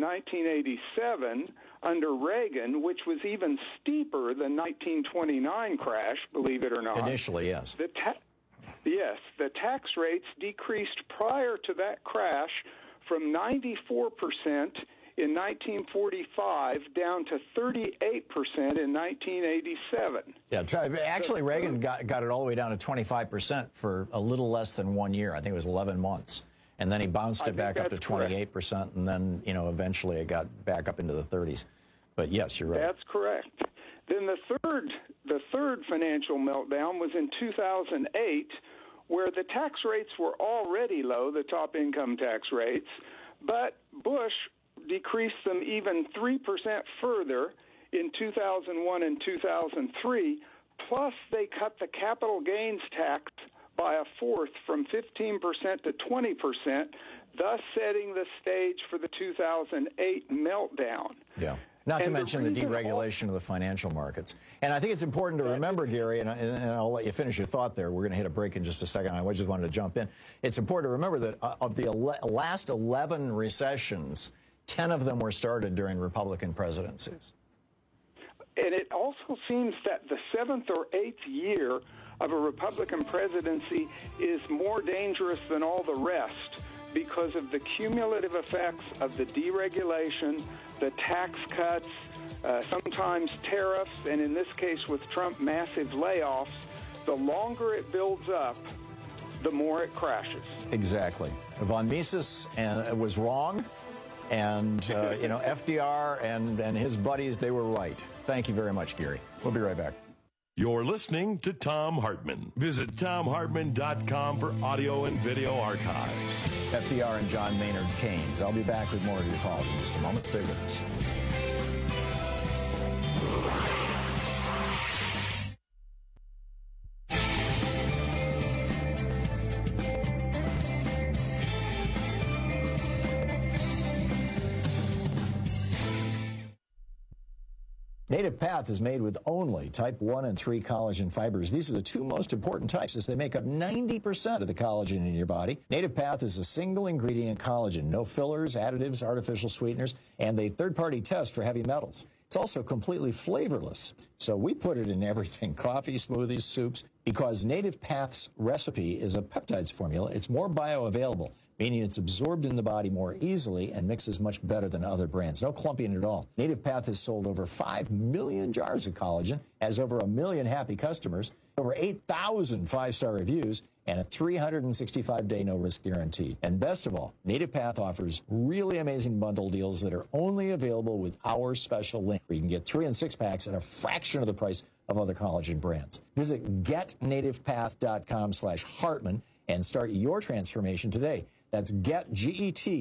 1987 under Reagan, which was even steeper than 1929 crash, believe it or not. Initially, yes. Yes, the tax rates decreased prior to that crash from 94% in 1945 down to 38% in 1987. Yeah, actually Reagan got it all the way down to 25% for a little less than 1 year. I think it was 11 months. And then he bounced it back up to 28%, correct. And then, eventually it got back up into the 30s. But yes, you're right. That's correct. Then the third financial meltdown was in 2008, where the tax rates were already low, the top income tax rates, but Bush decreased them even 3% further in 2001 and 2003, plus they cut the capital gains tax by a fourth from 15% to 20%, thus setting the stage for the 2008 meltdown. Yeah. Not to mention the deregulation of the financial markets. And I think it's important to remember, Gary, and I'll let you finish your thought there. We're going to hit a break in just a second. I just wanted to jump in. It's important to remember that of the last 11 recessions, 10 of them were started during Republican presidencies. And it also seems that the 7th or 8th year of a Republican presidency is more dangerous than all the rest because of the cumulative effects of the deregulation, the tax cuts, sometimes tariffs, and in this case with Trump, massive layoffs. The longer it builds up, the more it crashes. Exactly. Von Mises was wrong, and FDR and his buddies, they were right. Thank you very much, Gary. We'll be right back. You're listening to Thom Hartmann. Visit ThomHartmann.com for audio and video archives. FDR and John Maynard Keynes. I'll be back with more of your calls in just a moment. Stay with us. Native Path is made with only type 1 and 3 collagen fibers. These are the two most important types as they make up 90% of the collagen in your body. Native Path is a single ingredient collagen, no fillers, additives, artificial sweeteners, and a third-party test for heavy metals. It's also completely flavorless. So we put it in everything, coffee, smoothies, soups, because Native Path's recipe is a peptides formula. It's more bioavailable, meaning it's absorbed in the body more easily and mixes much better than other brands. No clumping at all. Native Path has sold over 5 million jars of collagen, has over 1 million happy customers, over 8,000 5-star reviews, and a 365-day no-risk guarantee. And best of all, Native Path offers really amazing bundle deals that are only available with our special link, where you can get 3 and 6 packs at a fraction of the price of other collagen brands. Visit getnativepath.com/Hartmann and start your transformation today. That's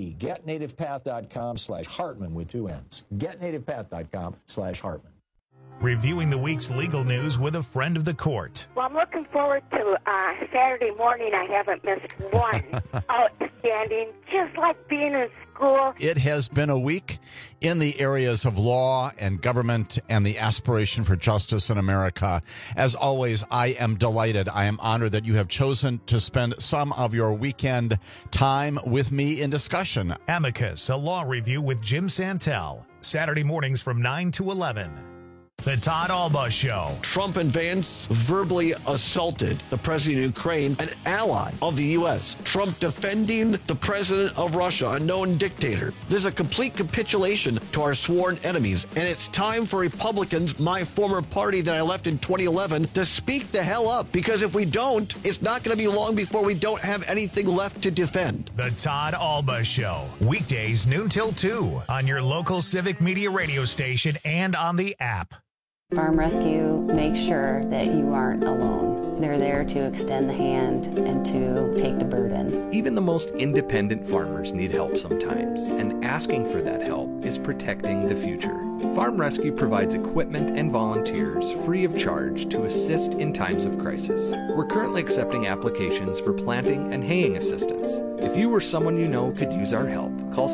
getnativepath.com/Hartmann with 2 N's. Getnativepath.com/Hartmann. reviewing the week's legal news with a friend of the court. Well, I'm looking forward to Saturday morning. I haven't missed one. Outstanding, just like being in school. It has been a week in the areas of law and government and the aspiration for justice in America. As always, I am delighted. I am honored that you have chosen to spend some of your weekend time with me in discussion. Amicus, a law review with Jim Santel. Saturday mornings from 9 to 11. The Todd Alba Show. Trump and Vance verbally assaulted the president of Ukraine, an ally of the U.S. Trump defending the president of Russia, a known dictator. This is a complete capitulation to our sworn enemies. And it's time for Republicans, my former party that I left in 2011, to speak the hell up. Because if we don't, it's not going to be long before we don't have anything left to defend. The Todd Alba Show. Weekdays noon till 2 on your local Civic Media radio station and on the app. Farm Rescue makes sure that you aren't alone. They're there to extend the hand and to take the burden. Even the most independent farmers need help sometimes, and asking for that help is protecting the future. Farm Rescue provides equipment and volunteers free of charge to assist in times of crisis. We're currently accepting applications for planting and haying assistance. If you or someone you know could use our help, call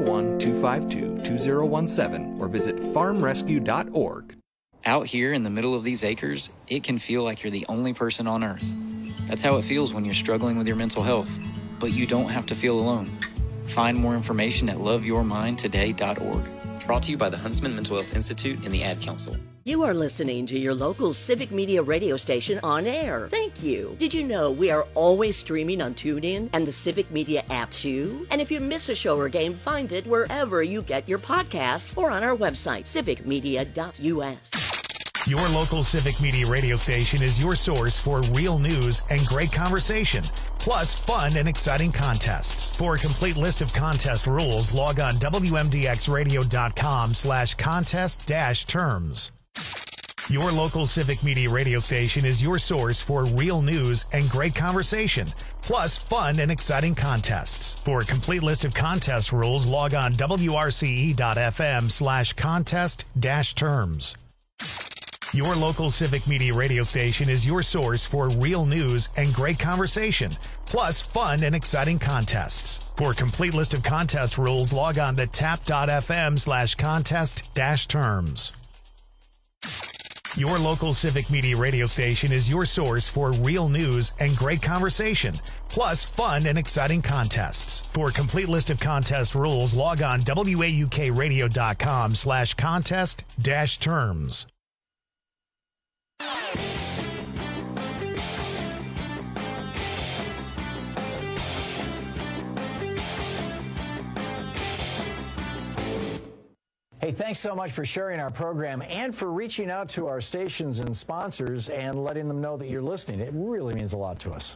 701-252-2017 or visit farmrescue.org. Out here in the middle of these acres, it can feel like you're the only person on Earth. That's how it feels when you're struggling with your mental health. But you don't have to feel alone. Find more information at loveyourmindtoday.org. Brought to you by the Huntsman Mental Health Institute and the Ad Council. You are listening to your local Civic Media radio station on air. Thank you. Did you know we are always streaming on TuneIn and the Civic Media app too? And if you miss a show or game, find it wherever you get your podcasts or on our website, civicmedia.us. Your local Civic Media radio station is your source for real news and great conversation, plus fun and exciting contests. For a complete list of contest rules, log on WMDXradio.com/contest-terms. Your local Civic Media radio station is your source for real news and great conversation, plus fun and exciting contests. For a complete list of contest rules, log on WRCE.FM/contest-terms. Your local Civic Media radio station is your source for real news and great conversation, plus fun and exciting contests. For a complete list of contest rules, log on to tap.fm/contest-terms. Your local Civic Media radio station is your source for real news and great conversation, plus fun and exciting contests. For a complete list of contest rules, log on WAUKradio.com/contest-terms. Hey, thanks so much for sharing our program and for reaching out to our stations and sponsors and letting them know that you're listening. It really means a lot to us.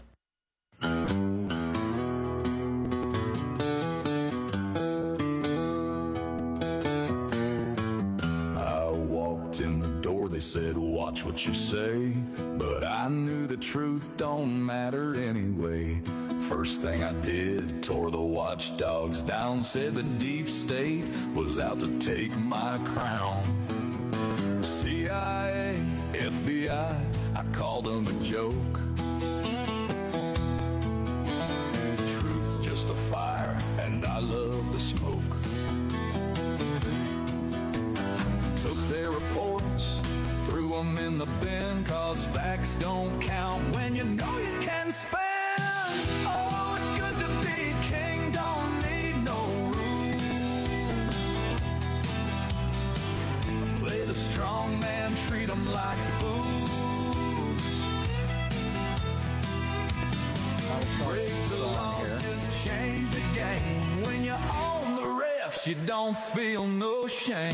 I walked in the door, they said, watch what you say. But I knew the truth don't matter anyway. First thing I did, tore the watchdogs down, said the deep state was out to take my crown. CIA, FBI, I called them a joke. Truth's just a fire, and I love the smoke. Took their reports, threw them in the bin, cause facts don't count when you know you can spend. Oh, it's good to be king, don't need no rules. Play the strong man, treat them like fools. Break the laws, just change the game. When you own the refs, you don't feel no shame.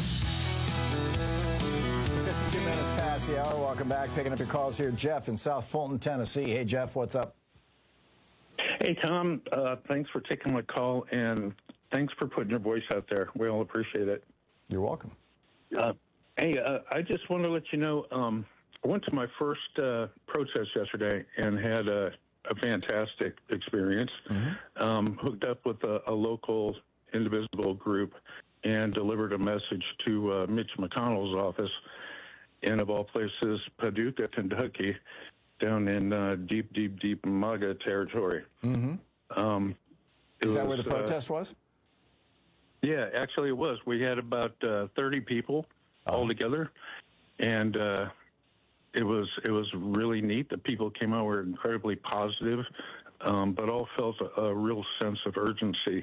52 minutes past the hour. Welcome back. Picking up your calls here. Jeff in South Fulton, Tennessee. Hey, Jeff, what's up? Hey, Tom. Thanks for taking my call, and thanks for putting your voice out there. We all appreciate it. You're welcome. Hey, I just want to let you know, I went to my first protest yesterday and had a fantastic experience. Hooked up with a local indivisible group and delivered a message to Mitch McConnell's office. in, of all places, Paducah, Kentucky, down in deep MAGA territory. Mm-hmm. Is that where the protest was? Yeah, actually it was. We had about 30 people altogether, and it was really neat. The people came out were incredibly positive, but all felt a real sense of urgency.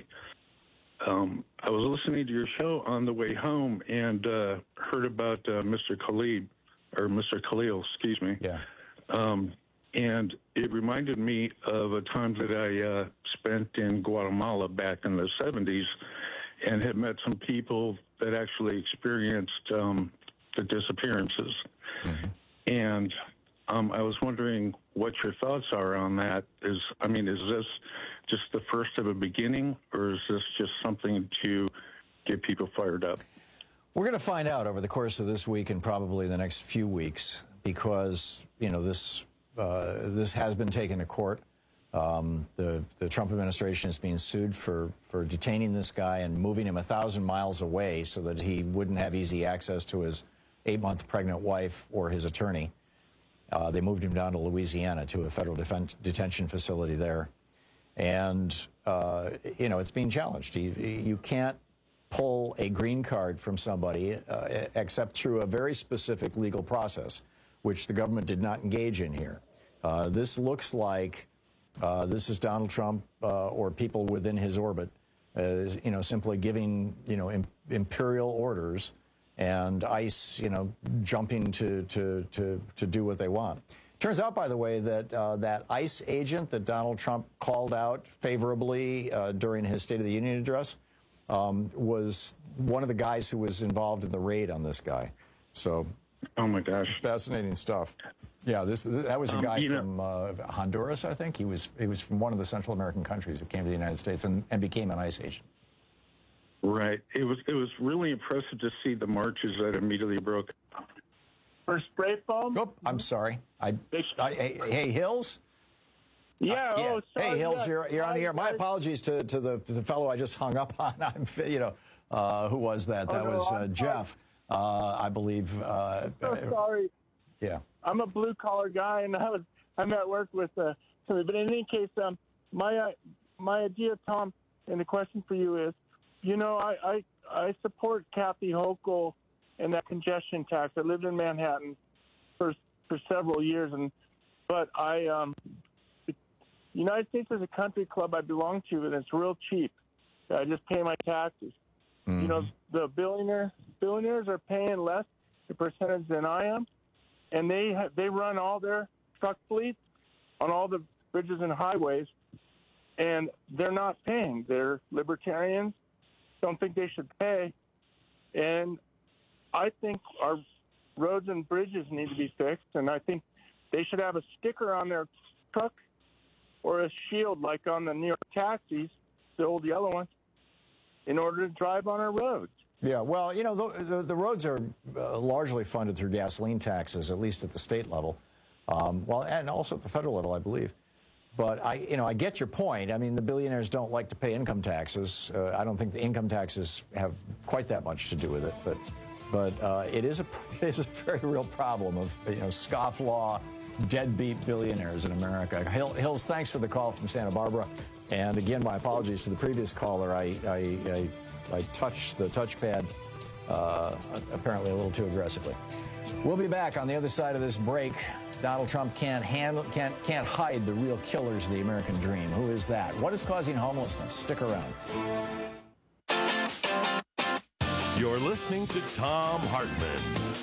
I was listening to your show on the way home and heard about Mr. Khalil, excuse me. Yeah. And it reminded me of a time that I spent in Guatemala back in the 70s and had met some people that actually experienced the disappearances. Mm-hmm. And I was wondering what your thoughts are on that. Is this just the first of a beginning, or is this just something to get people fired up? We're going to find out over the course of this week and probably the next few weeks, because, this has been taken to court. The Trump administration is being sued for detaining this guy and moving him 1,000 miles away so that he wouldn't have easy access to his 8-month pregnant wife or his attorney. They moved him down to Louisiana to a federal detention facility there. And, it's being challenged. You can't pull a green card from somebody except through a very specific legal process, which the government did not engage in here. This looks like this is Donald Trump or people within his orbit, simply giving, imperial orders and ICE, jumping to do what they want. Turns out, by the way, that that ICE agent that Donald Trump called out favorably during his State of the Union address was one of the guys who was involved in the raid on this guy. So, oh my gosh, fascinating stuff. Yeah, that was a guy from Honduras, I think. He was from one of the Central American countries who came to the United States and became an ICE agent. Right. It was really impressive to see the marches that immediately broke. For spray foam? Oh, I'm sorry. Hey, Hills? Yeah. Oh, sorry. Hey, Hills, you're on the air. My apologies to the fellow I just hung up on. Who was that? That was Jeff, I believe. So sorry. Yeah. I'm a blue-collar guy, and I'm at work with somebody. But in any case, my idea, Tom, and the question for you is, I support Kathy Hochul and that congestion tax. I lived in Manhattan for several years, but the United States is a country club I belong to, and it's real cheap. I just pay my taxes. Mm-hmm. The billionaires are paying less the percentage than I am, and they run all their truck fleets on all the bridges and highways, and they're not paying. They're libertarians, don't think they should pay, and I think our roads and bridges need to be fixed, and I think they should have a sticker on their truck or a shield like on the New York taxis, the old yellow ones, in order to drive on our roads. Yeah, well, the roads are largely funded through gasoline taxes, at least at the state level, and also at the federal level, I believe. But I get your point. I mean, the billionaires don't like to pay income taxes. I don't think the income taxes have quite that much to do with it, but it is a very real problem of scofflaw, deadbeat billionaires in America. Hills, thanks for the call from Santa Barbara, and again, my apologies to the previous caller. I touched the touchpad apparently a little too aggressively. We'll be back on the other side of this break. Donald Trump can't hide the real killers of the American dream. Who is that? What is causing homelessness? Stick around. You're listening to Thom Hartmann.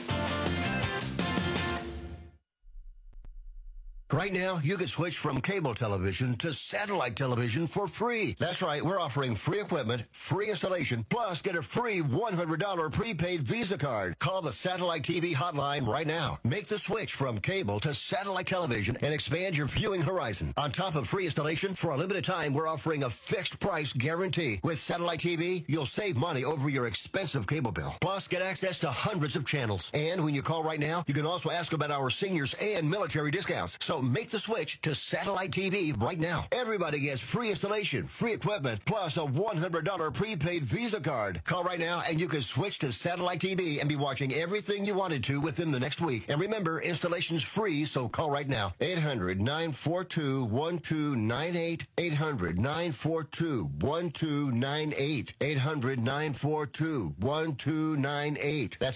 Right now, you can switch from cable television to satellite television for free. That's right, we're offering free equipment, free installation, plus get a free $100 prepaid Visa card. Call the Satellite TV hotline right now. Make the switch from cable to satellite television and expand your viewing horizon. On top of free installation, for a limited time, we're offering a fixed price guarantee. With Satellite TV, you'll save money over your expensive cable bill. Plus, get access to hundreds of channels. And when you call right now, you can also ask about our seniors and military discounts. So make the switch to satellite TV right now. Everybody gets free installation, free equipment, plus a $100 prepaid Visa card. Call right now and you can switch to satellite TV and be watching everything you wanted to within the next week. And remember, installation's free, so call right now. 800-942-1298. 800-942-1298. 800-942-1298. That's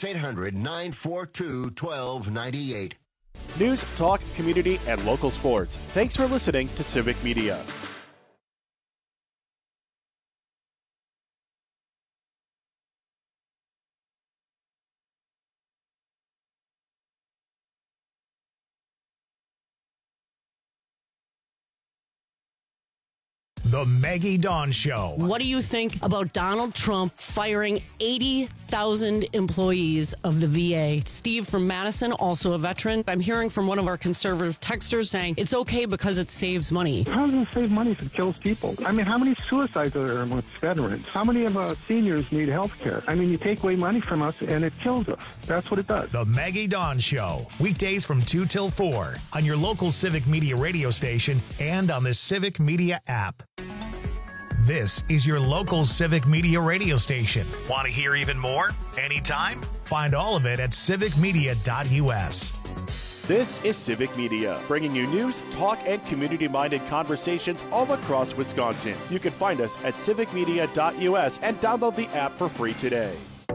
800-942-1298. News, talk, community, and local sports. Thanks for listening to Civic Media. The Maggie Dawn Show. What do you think about Donald Trump firing 80,000 employees of the VA? Steve from Madison, also a veteran. I'm hearing from one of our conservative texters saying it's okay because it saves money. How does it save money if it kills people? I mean, how many suicides are there amongst veterans? How many of our seniors need health care? I mean, you take away money from us and it kills us. That's what it does. The Maggie Dawn Show. Weekdays from 2 till 4 on your local Civic Media radio station and on the Civic Media app. This is your local Civic Media radio station. Want to hear even more? Anytime? Find all of it at civicmedia.us. This is Civic Media, bringing you news, talk, and community-minded conversations all across Wisconsin. You can find us at civicmedia.us and download the app for free today.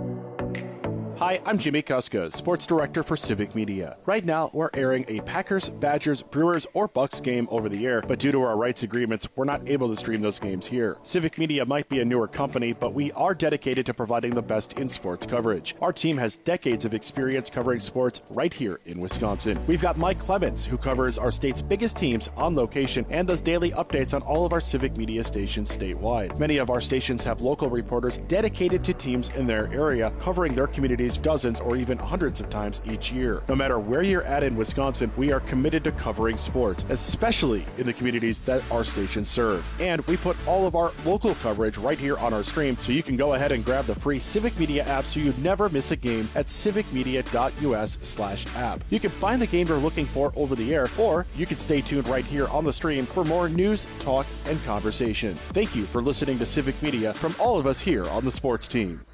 Hi, I'm Jimmy Kuska, Sports Director for Civic Media. Right now, we're airing a Packers, Badgers, Brewers, or Bucks game over the air, but due to our rights agreements, we're not able to stream those games here. Civic Media might be a newer company, but we are dedicated to providing the best in sports coverage. Our team has decades of experience covering sports right here in Wisconsin. We've got Mike Clemens, who covers our state's biggest teams on location and does daily updates on all of our Civic Media stations statewide. Many of our stations have local reporters dedicated to teams in their area, covering their communities dozens or even hundreds of times each year. No matter where you're at in Wisconsin, we are committed to covering sports, especially in the communities that our stations serve. And we put all of our local coverage right here on our stream, so you can go ahead and grab the free Civic Media app so you never miss a game at civicmedia.us/app. You can find the game you're looking for over the air, or you can stay tuned right here on the stream for more news, talk, and conversation. Thank you for listening to Civic Media from all of us here on the sports team.